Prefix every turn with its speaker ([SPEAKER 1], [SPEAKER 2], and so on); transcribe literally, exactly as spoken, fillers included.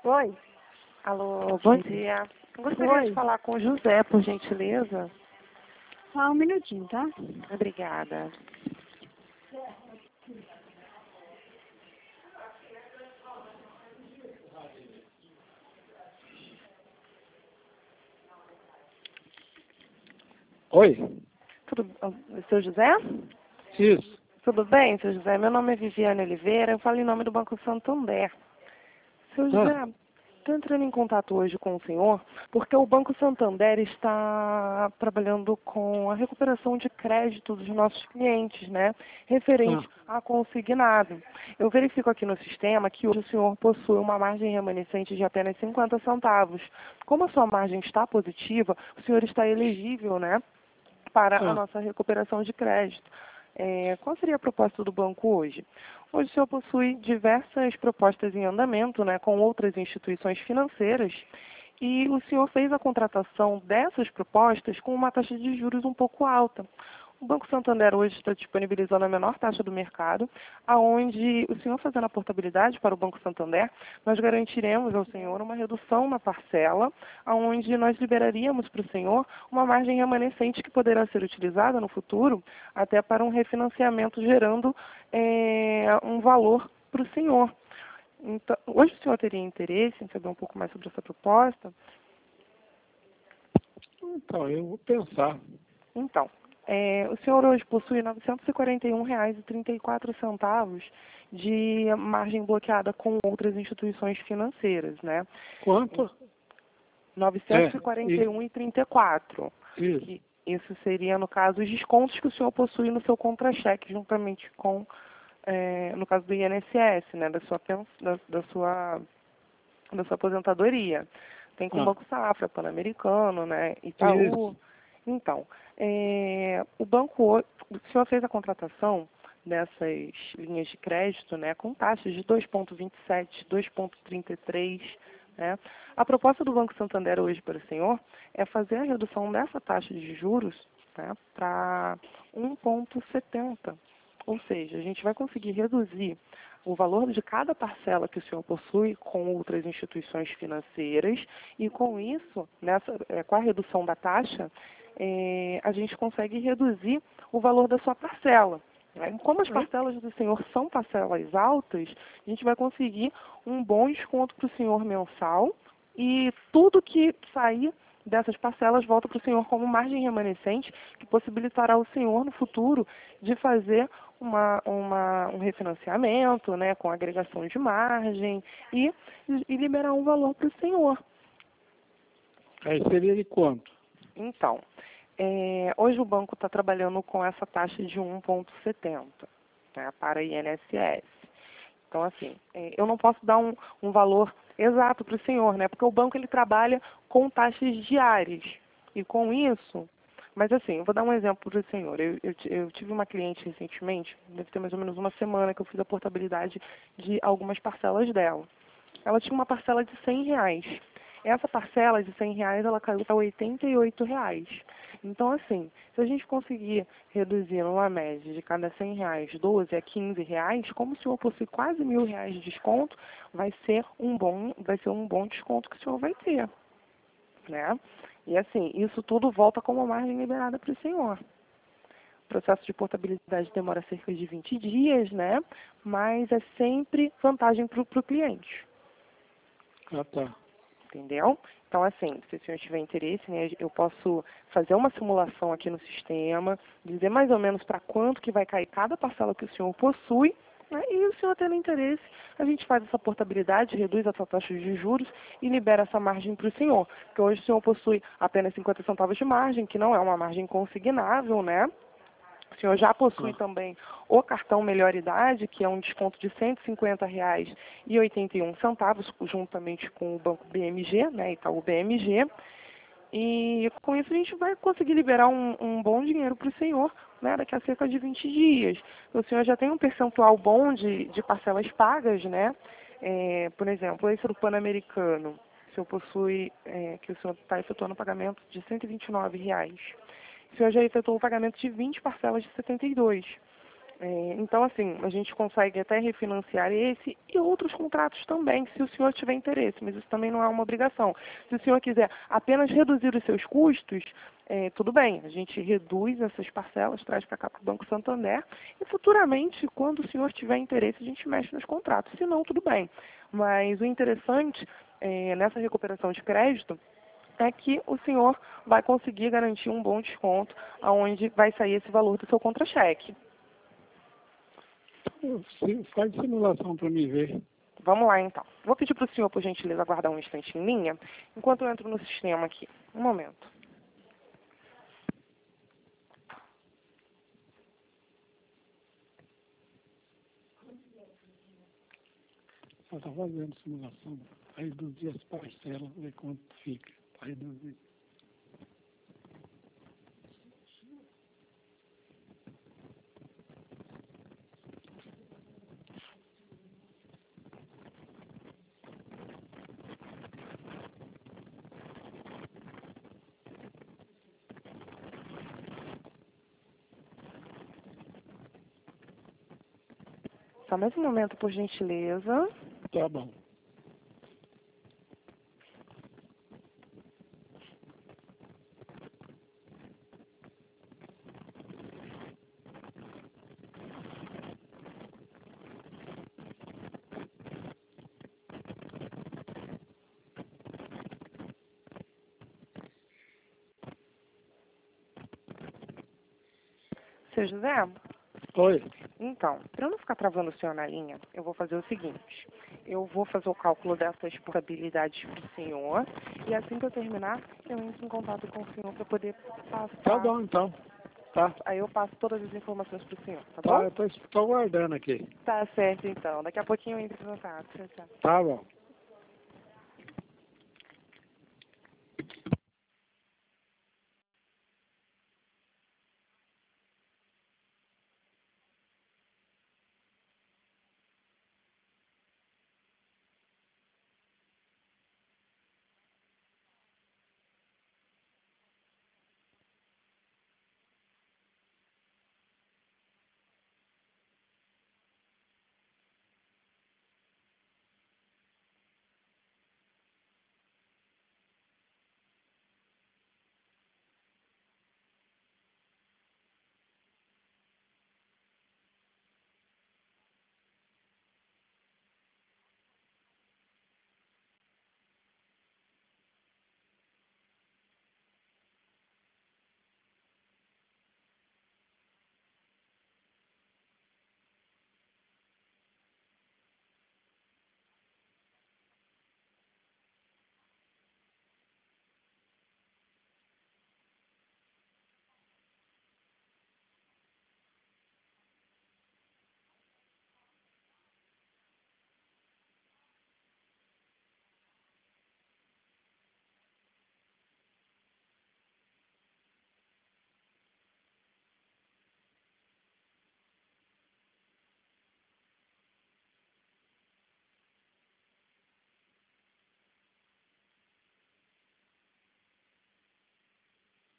[SPEAKER 1] Oi.
[SPEAKER 2] Alô, bom dia. Gostaria
[SPEAKER 1] Oi.
[SPEAKER 2] de falar com o José, por gentileza.
[SPEAKER 1] Só um minutinho, tá?
[SPEAKER 2] Obrigada.
[SPEAKER 3] Oi?
[SPEAKER 2] Tudo, seu José?
[SPEAKER 3] Isso.
[SPEAKER 2] Tudo bem, seu José? Meu nome é Viviane Oliveira, eu falo em nome do Banco Santander. Seu
[SPEAKER 3] Ah,
[SPEAKER 2] José, estou entrando em contato hoje com o senhor porque o Banco Santander está trabalhando com a recuperação de crédito dos nossos clientes, né? Referente a consignado. Eu verifico aqui no sistema que hoje o senhor possui uma margem remanescente de apenas cinquenta centavos. Como a sua margem está positiva, o senhor está elegível, né, para a
[SPEAKER 3] ah,
[SPEAKER 2] nossa recuperação de crédito. É, qual seria a proposta do banco hoje? Hoje o senhor possui diversas propostas em andamento, né, com outras instituições financeiras, e o senhor fez a contratação dessas propostas com uma taxa de juros um pouco alta. O Banco Santander hoje está disponibilizando a menor taxa do mercado, aonde o senhor fazendo a portabilidade para o Banco Santander, nós garantiremos ao senhor uma redução na parcela, aonde nós liberaríamos para o senhor uma margem remanescente que poderá ser utilizada no futuro até para um refinanciamento, gerando é, um valor para o senhor. Então, hoje o senhor teria interesse em saber um pouco mais sobre essa proposta?
[SPEAKER 3] então, eu vou pensar.
[SPEAKER 2] Então, é, o senhor hoje possui novecentos e quarenta e um reais e trinta e quatro centavos de margem bloqueada com outras instituições financeiras, né?
[SPEAKER 3] Quanto?
[SPEAKER 2] novecentos e quarenta e um
[SPEAKER 3] É,
[SPEAKER 2] reais e trinta e quatro centavos.
[SPEAKER 3] isso.
[SPEAKER 2] Isso seria, no caso, os descontos que o senhor possui no seu contra-cheque, juntamente com, é, no caso do I N S S, né, da sua, pens- da, da sua, da sua aposentadoria. Tem com o
[SPEAKER 3] Ah,
[SPEAKER 2] Banco Safra, Pan-Americano, né, Itaú.
[SPEAKER 3] isso.
[SPEAKER 2] Então, é, o banco, ho- o senhor fez a contratação dessas linhas de crédito, né, com taxas de dois vírgula vinte e sete, dois vírgula trinta e três, né? A proposta do Banco Santander hoje para o senhor é fazer a redução dessa taxa de juros, né, para um vírgula setenta. Ou seja, a gente vai conseguir reduzir o valor de cada parcela que o senhor possui com outras instituições financeiras e com isso, nessa, é, com a redução da taxa, é, a gente consegue reduzir o valor da sua parcela. Né? Como as parcelas do senhor são parcelas altas, a gente vai conseguir um bom desconto para o senhor mensal e tudo que sair dessas parcelas volta para o senhor como margem remanescente, que possibilitará o senhor no futuro de fazer uma, uma, um refinanciamento, né, com agregação de margem e, e liberar um valor para o senhor.
[SPEAKER 3] Aí seria de quanto?
[SPEAKER 2] Então, é, hoje o banco está trabalhando com essa taxa de um vírgula setenta, né, para I N S S. Então, assim, é, eu não posso dar um, um valor exato para o senhor, né? Porque o banco ele trabalha com taxas diárias. E com isso, mas assim, eu vou dar um exemplo para o senhor. Eu, eu, eu tive uma cliente recentemente, deve ter mais ou menos uma semana que eu fiz a portabilidade de algumas parcelas dela. Ela tinha uma parcela de cem reais. Essa parcela de cem reais, ela caiu para oitenta e oito reais. Então, assim, se a gente conseguir reduzir numa média de cada cem reais, doze a quinze reais, como o senhor possui quase mil reais de desconto, vai ser um bom, vai ser um bom desconto que o senhor vai ter, né? E assim, isso tudo volta como margem liberada para o senhor. O processo de portabilidade demora cerca de vinte dias, né? Mas é sempre vantagem para o cliente.
[SPEAKER 3] Ah, tá.
[SPEAKER 2] Entendeu? Então, assim, se o senhor tiver interesse, né, eu posso fazer uma simulação aqui no sistema, dizer mais ou menos para quanto que vai cair cada parcela que o senhor possui, né, e o senhor tendo interesse, a gente faz essa portabilidade, reduz essa taxa de juros e libera essa margem para o senhor. Porque hoje o senhor possui apenas cinquenta centavos de margem, que não é uma margem consignável, né? O senhor já possui
[SPEAKER 3] Ah,
[SPEAKER 2] também o cartão Melhor Idade, que é um desconto de cento e cinquenta reais e oitenta e um centavos, juntamente com o Banco B M G, né, Itaú B M G. E com isso a gente vai conseguir liberar um, um bom dinheiro para o senhor, né, daqui a cerca de vinte dias. O senhor já tem um percentual bom de, de parcelas pagas, né? É, por exemplo, esse do Pan-Americano, o senhor possui, é, que o senhor está efetuando pagamento de cento e vinte e nove reais. O senhor já efetuou o pagamento de vinte parcelas de setenta e dois. É, então, assim, a gente consegue até refinanciar esse e outros contratos também, se o senhor tiver interesse, mas isso também não é uma obrigação. Se o senhor quiser apenas reduzir os seus custos, é, tudo bem, a gente reduz essas parcelas, traz para cá para o Banco Santander e futuramente, quando o senhor tiver interesse, a gente mexe nos contratos. Se não, tudo bem. Mas o interessante é, nessa recuperação de crédito é que o senhor vai conseguir garantir um bom desconto, aonde vai sair esse valor do seu contra-cheque.
[SPEAKER 3] Sim, faz simulação para mim ver.
[SPEAKER 2] Vamos lá, então. Vou pedir para o senhor, por gentileza, aguardar um instante em linha, enquanto eu entro no sistema aqui. Um momento.
[SPEAKER 3] Ela está fazendo simulação. Aí reduzir as parcelas, ver quanto fica. Para reduzir.
[SPEAKER 2] Só mais um momento, por gentileza.
[SPEAKER 3] Tá bom.
[SPEAKER 2] Seu José?
[SPEAKER 3] Oi.
[SPEAKER 2] Então, para eu não ficar travando o senhor na linha, eu vou fazer o seguinte. Eu vou fazer o cálculo dessas portabilidades para o senhor e assim que eu terminar, eu entro em contato com o senhor para poder passar.
[SPEAKER 3] Tá bom, então. Tá.
[SPEAKER 2] Aí eu passo todas as informações para o senhor, tá
[SPEAKER 3] Tá,
[SPEAKER 2] bom?
[SPEAKER 3] eu tô, tô aguardando aqui.
[SPEAKER 2] Tá certo, então. Daqui a pouquinho eu entro em contato. Tchau, tchau.
[SPEAKER 3] Tá bom.